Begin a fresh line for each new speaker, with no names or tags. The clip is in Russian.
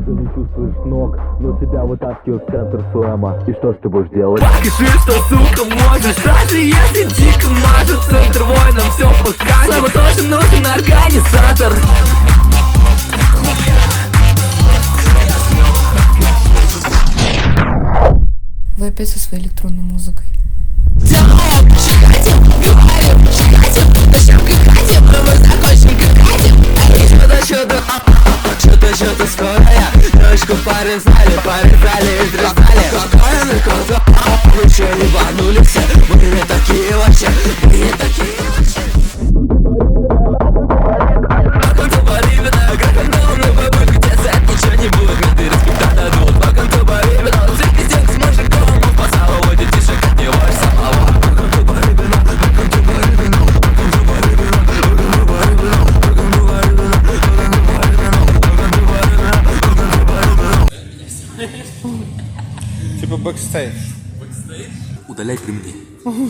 уже не чувствуешь ног, но тебя вытаскивают в центр слэма. И что ж ты будешь делать?
Скажи, что, сука, можешь, даже если дико мажет. Центр воинам все покажет. Слава тоже нужен организатор.
Вы опять со своей электронной музыкой.
Что-то скорая. Девочку парень знали и дразнали. Какая наркота, вы че не банули все? Мы не такие вообще, мы не такие вообще. По концу Боливина, как андал на бабы, где сет, ничего не будет, но ты респекта дадут. По концу Боливина, все пиздец с мужиком, он по салу детишек от него и самого. По концу Боливина, по концу Боливина, по концу Боливина, по концу Боливина, по концу Боливина, по концу Боливина.
Типа бэкстейдж.
Удаляй при мне.